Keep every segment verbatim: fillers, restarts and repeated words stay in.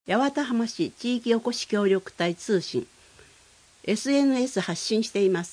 八幡浜市地域おこし協力隊通信 エスエヌエス 発信しています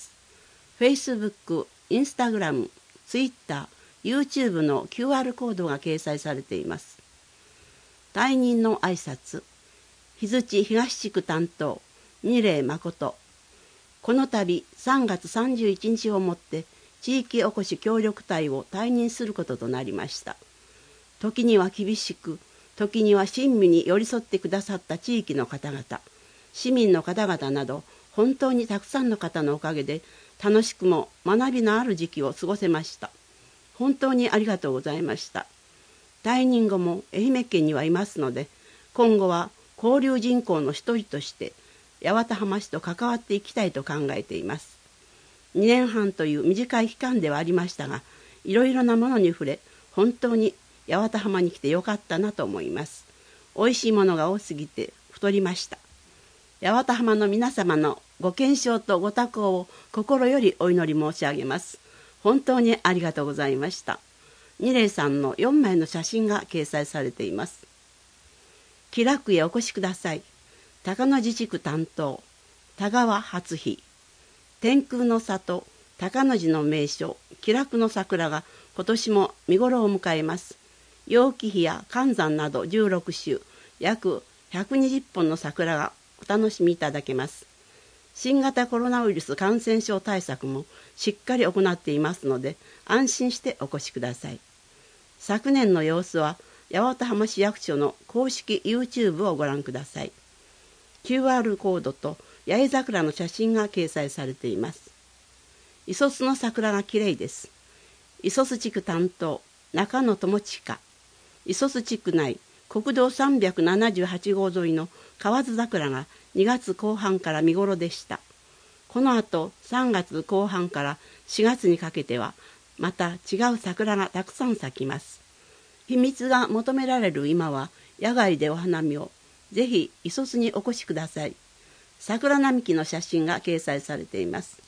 。Facebook、Instagram、Twitter、YouTube の キューアール コードが掲載されています。退任の挨拶、日槌東地区担当、二礼誠。この度さんがつさんじゅういちにちをもって地域おこし協力隊を退任することとなりました。時には厳しく、時には親身に寄り添ってくださった地域の方々、市民の方々など、本当にたくさんの方のおかげで、楽しくも学びのある時期を過ごせました。本当にありがとうございました。退任後も愛媛県にはいますので、今後は交流人口の一人として、八幡浜市と関わっていきたいと考えています。にねんはんという短い期間ではありましたが、いろいろなものに触れ、本当に八幡浜に来てよかったなと思います。おいしいものが多すぎて太りました。八幡浜の皆様のご健勝とご多幸を心よりお祈り申し上げます。本当にありがとうございました。二礼さんのよんまいの写真が掲載されています。喜楽へお越しください。高野寺地区担当、田川初日。天空の里、高野寺の名所、喜楽の桜が今年も見頃を迎えます。楊貴妃や寒山などじゅうろくしゅう、約ひゃくにじゅっぽんの桜がお楽しみいただけます。新型コロナウイルス感染症対策もしっかり行っていますので、安心してお越しください。昨年の様子は、八幡浜市役所の公式 YouTube をご覧ください。キューアール コードと八重桜の写真が掲載されています。磯須の桜がきれいです。磯須地区担当、中野智親。磯須地区内、国道さんびゃくななじゅうはちごう沿いの河津桜がにがつこう半から見頃でした。この後、さんがつこう半からしがつにかけては、また違う桜がたくさん咲きます。秘密が求められる今は、野外でお花見を、ぜひ磯須にお越しください。桜並木の写真が掲載されています。